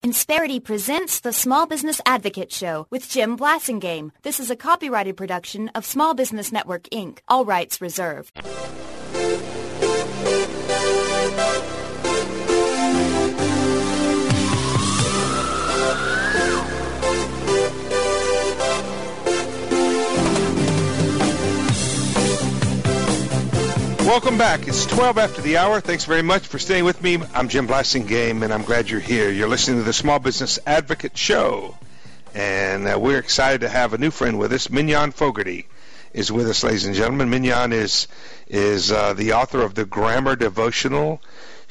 Insperity presents the Small Business Advocate Show with Jim Blasingame. This is a copyrighted production of Small Business Network, Inc. All rights reserved. Welcome back. It's 12 after the hour. Thanks very much for staying with me. I'm Jim Blasingame, and I'm glad you're here. You're listening to the Small Business Advocate Show, and we're excited to have a new friend with us. Mignon Fogarty is with us, ladies and gentlemen. Mignon is the author of the Grammar Devotional.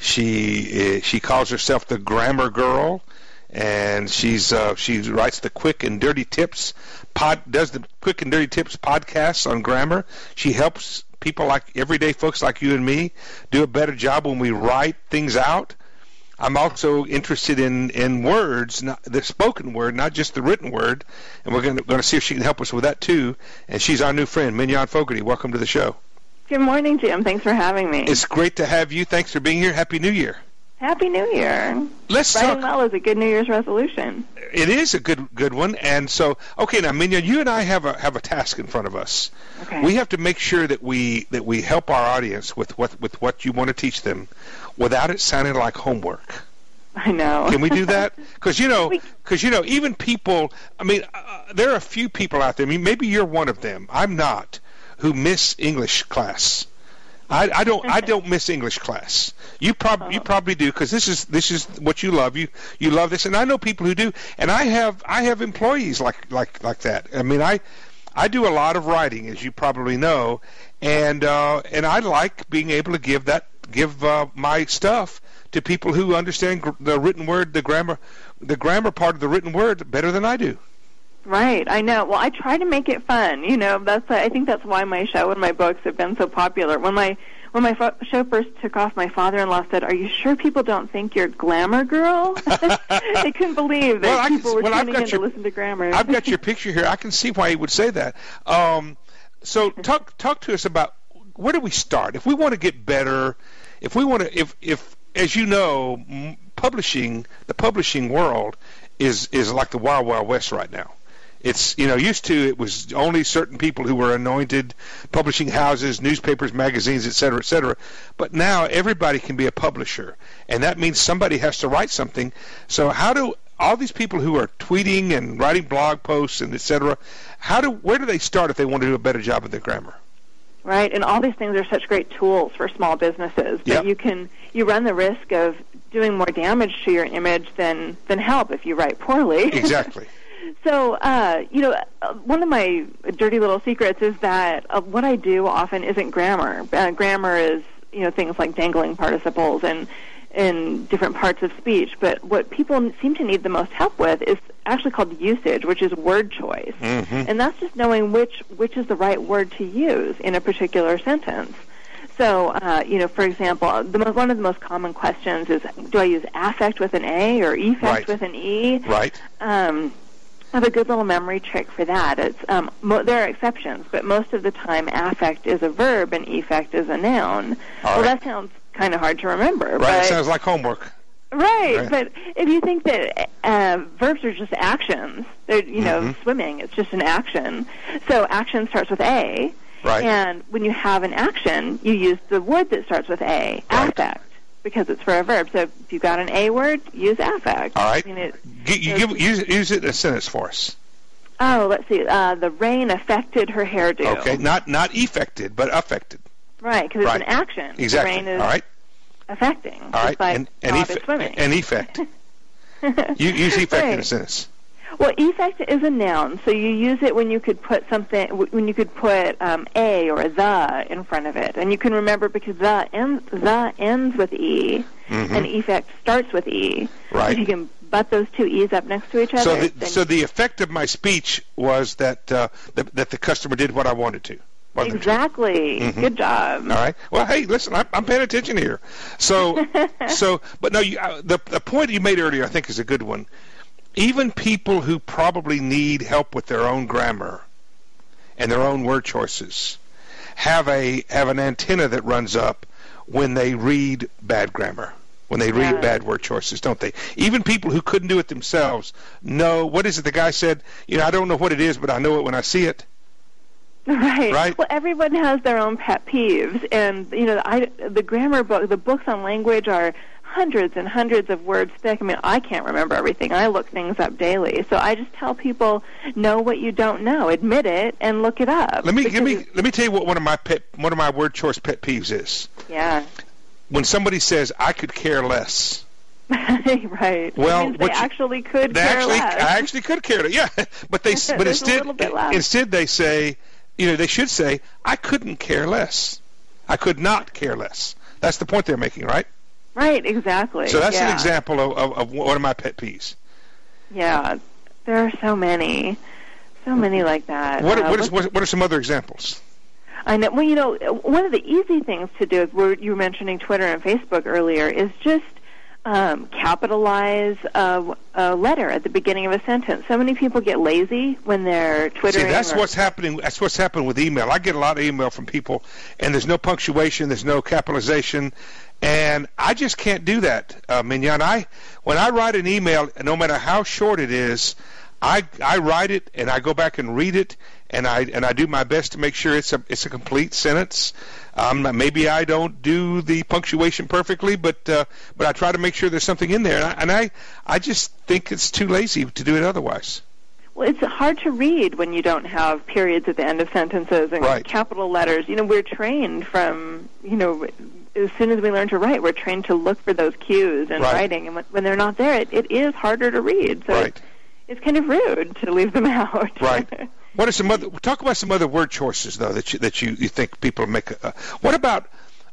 She calls herself the Grammar Girl, and she writes the Quick and Dirty Tips does the Quick and Dirty Tips podcasts on grammar. She helps people like everyday folks like you and me do a better job when we write things out. I'm also interested in words, the spoken word, not just the written word, and we're going to see if she can help us with that too. And she's our new friend, Mignon Fogarty. Welcome to the show. Good morning, Jim. Thanks for having me. It's great to have you. Thanks for being here. Happy New Year. Happy New Year. Writing well is a good New Year's resolution. It is a good one. And so, okay, now, Mignon, you and I have a task in front of us. Okay. We have to make sure that we help our audience with what you want to teach them without it sounding like homework. I know. Can we do that? Because even people. I mean, there are a few people out there. I mean, maybe you're one of them. I'm not. Who miss English class. I don't miss English class. You probably do, because this is what you love. You love this, and I know people who do. And I have employees like that. I mean, I do a lot of writing, as you probably know, and I like being able to give my stuff to people who understand the written word, the grammar part of the written word better than I do. Right, I know. Well, I try to make it fun. I think that's why my show and my books have been so popular. When my show first took off, my father-in-law said, "Are you sure people don't think you're Glamour Girl?" They couldn't believe that people were tuning in to listen to grammar. I've got your picture here. I can see why he would say that. So talk to us about, where do we start if we want to get better? If we want to, if as you know, the publishing world is like the Wild Wild West right now. It's, used to, it was only certain people who were anointed, publishing houses, newspapers, magazines, et cetera, but now everybody can be a publisher, and that means somebody has to write something. So how do all these people who are tweeting and writing blog posts and et cetera, where do they start if they want to do a better job of their grammar? Right, and all these things are such great tools for small businesses, but you run the risk of doing more damage to your image than help if you write poorly. Exactly. So, one of my dirty little secrets is that what I do often isn't grammar. Grammar is, things like dangling participles and in different parts of speech. But what people seem to need the most help with is actually called usage, which is word choice. Mm-hmm. And that's just knowing which is the right word to use in a particular sentence. So, for example, one of the most common questions is, do I use affect with an A or effect with an E? Right. I have a good little memory trick for that. It's there are exceptions, but most of the time affect is a verb and effect is a noun. That sounds kind of hard to remember. Right, it sounds like homework. Right, but if you think that verbs are just actions, they're, swimming, it's just an action. So action starts with A, and when you have an action, you use the word that starts with A, affect, because it's for a verb. So if you've got an A word, use affect. All right. Use it in a sentence for us. Oh, let's see. The rain affected her hairdo. Okay, not effected, but affected. Right, because it's an action. Exactly. The rain is affecting. All right. Like and effect. You use effect in a sentence. Well, effect is a noun, so you use it when you could put a or the in front of it, and you can remember because the ends with e, and effect starts with e. Right. If you can butt those two e's up next to each other. So the effect of my speech was that the customer did what I wanted to. Exactly. Mm-hmm. Good job. All right. Well, hey, listen, I'm paying attention here. So, but no, the point you made earlier, I think, is a good one. Even people who probably need help with their own grammar and their own word choices have an antenna that runs up when they read bad grammar. when they read bad word choices, don't they? Even people who couldn't do it themselves know, what is it the guy said? I don't know what it is, but I know it when I see it. Right. Well, everyone has their own pet peeves, and the grammar book, the books on language are hundreds and hundreds of words thick. I mean, I can't remember everything. I look things up daily, so I just tell people, know what you don't know, admit it, and look it up. Let me tell you what one of my word choice pet peeves is. Yeah. When somebody says, "I could care less." Right. Well, they actually could care less. I actually could care less. Yeah, but instead they say, they should say, "I couldn't care less. I could not care less." That's the point they're making, right? Right, exactly. So that's an example of one of my pet peeves. Yeah, there are so many like that. What are some other examples? I know. Well, one of the easy things to do is, you were mentioning Twitter and Facebook earlier, is just capitalize a letter at the beginning of a sentence. So many people get lazy when they're Twittering. See, that's what's happening. That's what's happened with email. I get a lot of email from people, and there's no punctuation, there's no capitalization, and I just can't do that, Mignon. When I write an email, no matter how short it is, I write it and I go back and read it, and I do my best to make sure it's a complete sentence. Maybe I don't do the punctuation perfectly, but I try to make sure there's something in there, and I just think it's too lazy to do it otherwise. Well, it's hard to read when you don't have periods at the end of sentences and capital letters. We're trained from, as soon as we learn to write, we're trained to look for those cues in writing, and when they're not there, it is harder to read. So it's kind of rude to leave them out. Right. What are some other? Talk about some other word choices though that you think people make. What about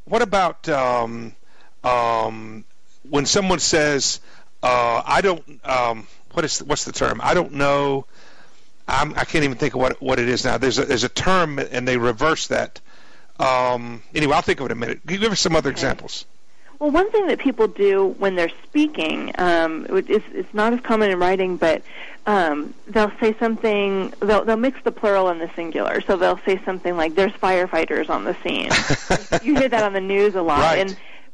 when someone says, "I don't." What's the term? I don't know. I can't even think of what it is now. There's a term, and they reverse that. Anyway, I'll think of it in a minute. Give us some other examples. Well, one thing that people do when they're speaking, it's not as common in writing, but they'll say something, they'll mix the plural and the singular. So they'll say something like, "There's firefighters on the scene." You hear that on the news a lot. Right. And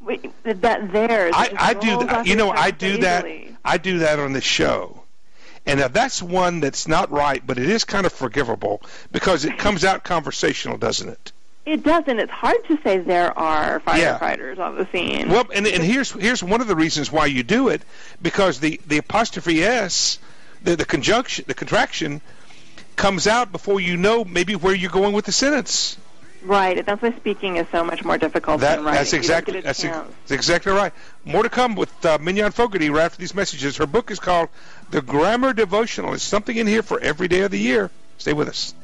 I do that. I do that on the show. And now that's one that's not right, but it is kind of forgivable because it comes out conversational, doesn't it? It does, and it's hard to say there are firefighters on the scene. Well, and here's one of the reasons why you do it, because the apostrophe S, the contraction, comes out before you know maybe where you're going with the sentence. Right, that's why speaking is so much more difficult than writing. That's exactly right. More to come with Mignon Fogarty right after these messages. Her book is called The Grammar Devotional. There's something in here for every day of the year. Stay with us.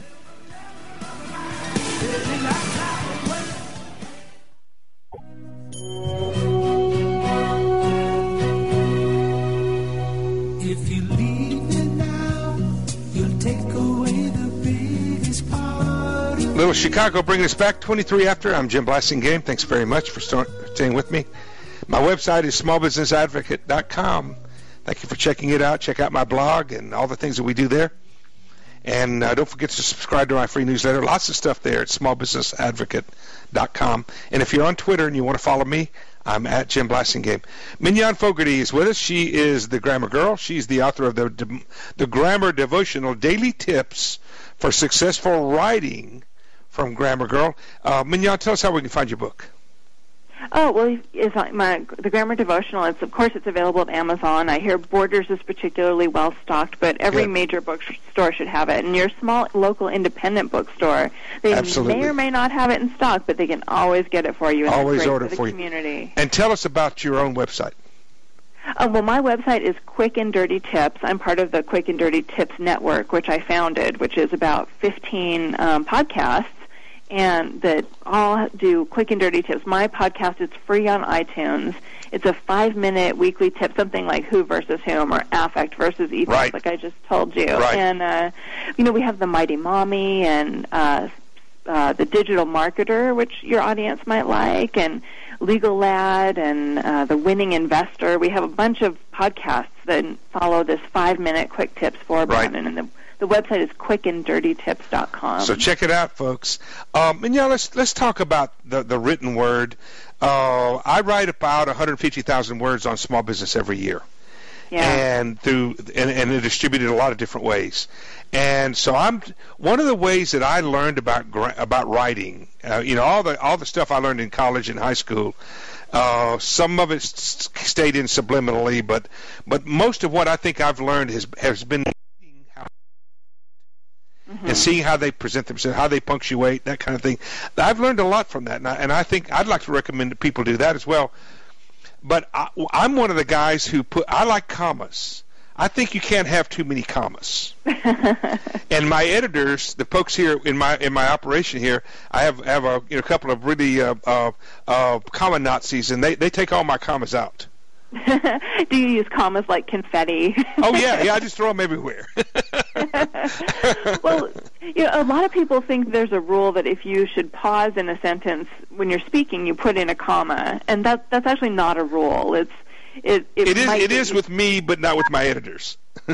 If you leave me now, you'll take away the biggest part of Little Chicago bringing us back 23 after. I'm Jim Blasingame. Thanks very much for staying with me. My website is smallbusinessadvocate.com. Thank you for checking it out. Check out my blog and all the things that we do there. And don't forget to subscribe to my free newsletter. Lots of stuff there at smallbusinessadvocate.com. And if you're on Twitter and you want to follow me, I'm at Jim Blasingame. Mignon Fogarty is with us. She is the Grammar Girl. She's the author of the Grammar Devotional Daily Tips for Successful Writing from Grammar Girl. Mignon, tell us how we can find your book. Oh, well, the Grammar Devotional, it's available at Amazon. I hear Borders is particularly well-stocked, but every major bookstore should have it. And your small, local, independent bookstore, they may or may not have it in stock, but they can always get it for you. And always order for the community. And tell us about your own website. Well, my website is Quick and Dirty Tips. I'm part of the Quick and Dirty Tips Network, which I founded, which is about 15 podcasts, and that all do quick and dirty tips. My podcast is free on iTunes. It's a 5-minute weekly tip, something like who versus whom or affect versus ethos, like I just told you. Right. And, we have the Mighty Mommy and the Digital Marketer, which your audience might like, and Legal Lad and the Winning Investor. We have a bunch of podcasts that follow this 5-minute quick tips format, and the website is quickanddirtytips.com. So check it out, folks. And let's talk about the written word. I write about 150,000 words on small business every year. Yeah. And they're distributed a lot of different ways. And so one of the ways that I learned about writing, all the stuff I learned in college and high school, some of it stayed in subliminally, but most of what I think I've learned has been and seeing how they present themselves, how they punctuate, that kind of thing. I've learned a lot from that, and I think I'd like to recommend that people do that as well. But I'm one of the guys who I like commas. I think you can't have too many commas. And my editors, the folks here in my operation here, I have a couple of really comma Nazis, and they take all my commas out. Do you use commas like confetti? Oh yeah, I just throw them everywhere. Well, a lot of people think there's a rule that if you should pause in a sentence when you're speaking, you put in a comma, and that's actually not a rule. It is with me, but not with my editors.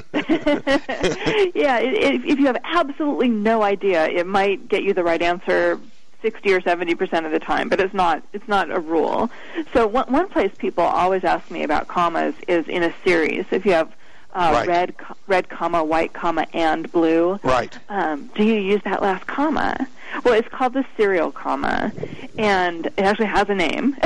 Yeah, if you have absolutely no idea, it might get you the right answer 60 or 70% of the time, but it's not a rule. So one place people always ask me about commas is in a series. If you have right. red comma, white comma, and blue, right? Do you use that last comma? Well, it's called the serial comma, and it actually has a name.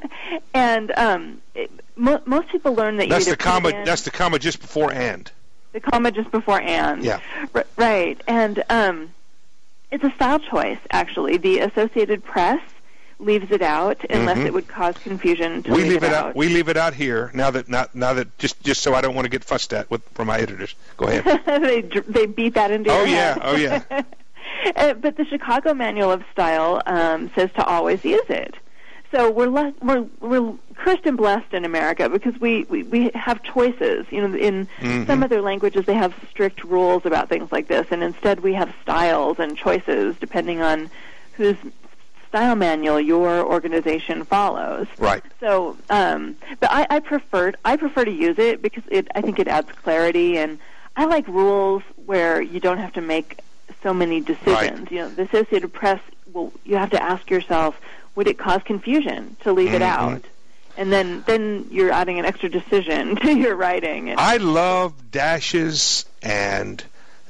And most people learn that that's you the comma. That's the comma just before and. The comma just before and. Yeah. Right, and it's a style choice, actually. The Associated Press leaves it out unless it would cause confusion to leave it out. We leave it out here now that just so I don't want to get fussed at from my editors. Go ahead. They beat that into your head. Oh yeah. But the Chicago Manual of Style says to always use it. So we're cursed and blessed in America because we have choices. In some other languages they have strict rules about things like this, and instead we have styles and choices depending on whose style manual your organization follows. Right. So, but I prefer to use it because I think it adds clarity, and I like rules where you don't have to make so many decisions. Right. The Associated Press, you have to ask yourself, would it cause confusion to leave it out? And then you're adding an extra decision to your writing. And I love dashes and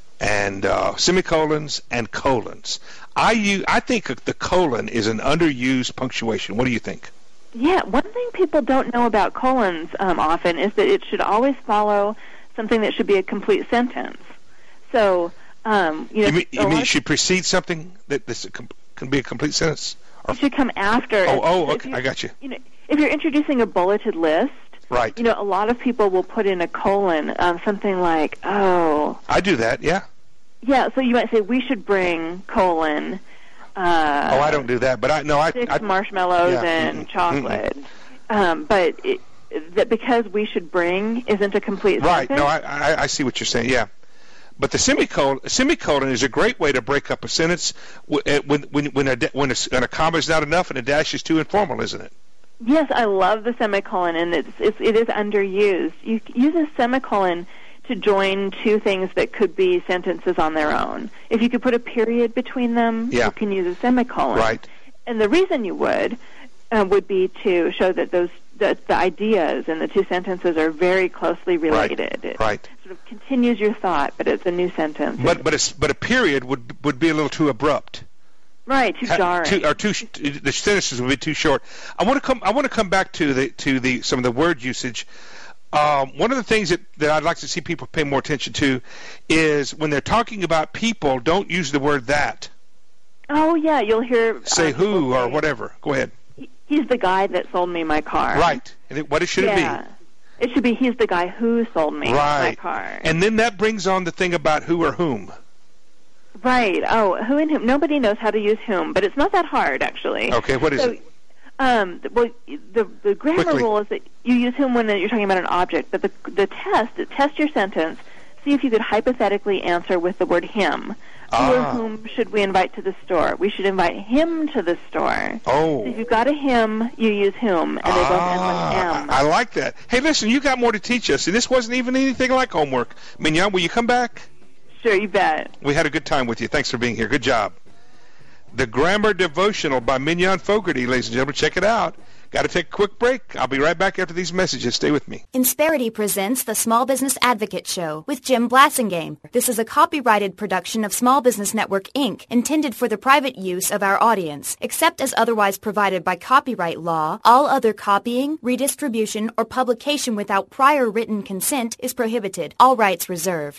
semicolons and colons. I think the colon is an underused punctuation. What do you think? Yeah, one thing people don't know about colons often is that it should always follow something that should be a complete sentence. So, you mean it should precede something that can be a complete sentence? It should come after. Okay, I got you. If you're introducing a bulleted list, right? A lot of people will put in a colon, something like, "Oh." I do that, yeah. Yeah, so you might say we should bring colon. I don't do that, but I 6 marshmallows and chocolate. But that because we should bring isn't a complete right. sentence. No, I see what you're saying. Yeah. But the semicolon is a great way to break up a sentence when a comma is not enough and a dash is too informal, isn't it? Yes, I love the semicolon, and it is underused. You use a semicolon to join two things that could be sentences on their own. If you could put a period between them, you can use a semicolon. Right. And the reason you would be to show that the ideas in the two sentences are very closely related. Right. It sort of continues your thought, but it's a new sentence. But a period would be a little too abrupt. Right, too jarring. The sentences would be too short. I want to come back to some of the word usage. One of the things that I'd like to see people pay more attention to is when they're talking about people, don't use the word that. Oh yeah, you'll hear say who or whatever. Go ahead. He's the guy that sold me my car. Right. And what should it be? It should be he's the guy who sold me my car. And then that brings on the thing about who or whom. Right. Oh, who and whom. Nobody knows how to use whom, but it's not that hard, actually. Okay, what is it? Well, the grammar rule is that you use whom when you're talking about an object, but the test your sentence, see if you could hypothetically answer with the word him. Who or whom should we invite to the store? We should invite him to the store. Oh. So if you've got a him, you use whom, and they both end with M. I like that. Hey, listen, you got more to teach us, and this wasn't even anything like homework. Mignon, will you come back? Sure, you bet. We had a good time with you. Thanks for being here. Good job. The Grammar Devotional by Mignon Fogarty, ladies and gentlemen. Check it out. Got to take a quick break. I'll be right back after these messages. Stay with me. Insperity presents the Small Business Advocate Show with Jim Blassingame. This is a copyrighted production of Small Business Network, Inc., intended for the private use of our audience. Except as otherwise provided by copyright law, all other copying, redistribution, or publication without prior written consent is prohibited. All rights reserved.